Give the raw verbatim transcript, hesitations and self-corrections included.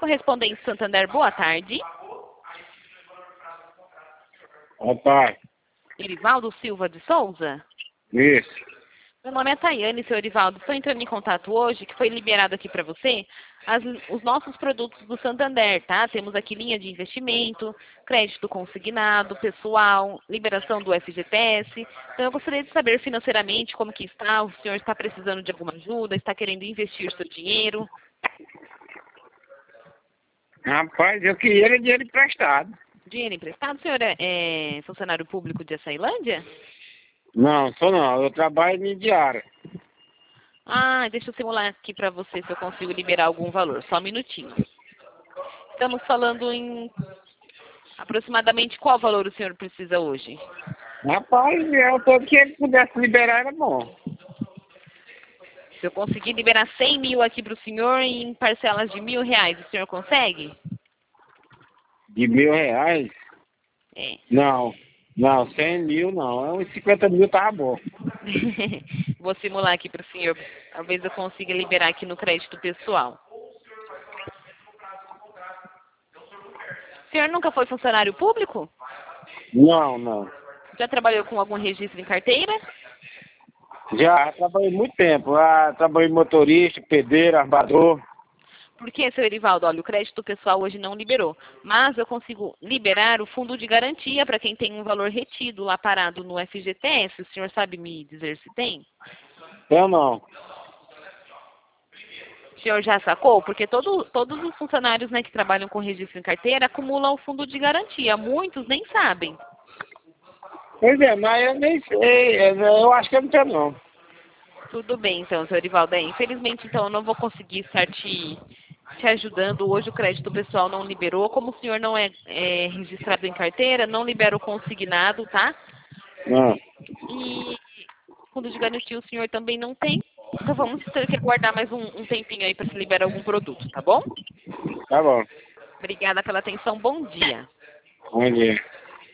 Correspondente Santander, boa tarde. Boa tarde. Erivaldo Silva de Souza? Isso. Meu nome é Tayane, seu Erivaldo. Estou entrando em contato hoje, que foi liberado aqui para você, as, os nossos produtos do Santander, tá? Temos aqui linha de investimento, crédito consignado, pessoal, liberação do F G T S. Então eu gostaria de saber financeiramente como que está, o senhor está precisando de alguma ajuda, está querendo investir seu dinheiro? Rapaz, eu queria era dinheiro emprestado. Dinheiro emprestado? O senhor é, é funcionário público de Açailândia? Não, sou não. Eu trabalho em diária. Ah, deixa eu simular aqui para você se eu consigo liberar algum valor. Só um minutinho. Estamos falando em aproximadamente qual valor o senhor precisa hoje? Rapaz, eu todo que ele pudesse liberar era bom. Se eu conseguir liberar cem mil aqui para o senhor em parcelas de mil reais, o senhor consegue? De mil reais? É. Não. Não, cem mil não. Uns cinquenta mil tava bom. Vou simular aqui para o senhor. Talvez eu consiga liberar aqui no crédito pessoal. O senhor nunca foi funcionário público? Não, não. Já trabalhou com algum registro em carteira? Já trabalhei muito tempo. Ah, trabalhei motorista, pedreiro, armador. Por que, seu Erivaldo? Olha, o crédito pessoal hoje não liberou, mas eu consigo liberar o fundo de garantia para quem tem um valor retido lá parado no F G T S. O senhor sabe me dizer se tem? Eu não. O senhor já sacou? Porque todo, todos os funcionários, né, que trabalham com registro em carteira acumulam o fundo de garantia. Muitos nem sabem. Pois é, mas eu nem sei. Eu acho que eu não tenho não. Tudo bem, então, seu Erivaldo. É, infelizmente, então, eu não vou conseguir estar te, te ajudando. Hoje o crédito pessoal não liberou. Como o senhor não é, é registrado em carteira, não libera o consignado, tá? Não. E fundo de garantia o senhor também não tem. Então vamos ter que aguardar mais um, um tempinho aí para se liberar algum produto, tá bom? Tá bom. Obrigada pela atenção. Bom dia. Bom dia.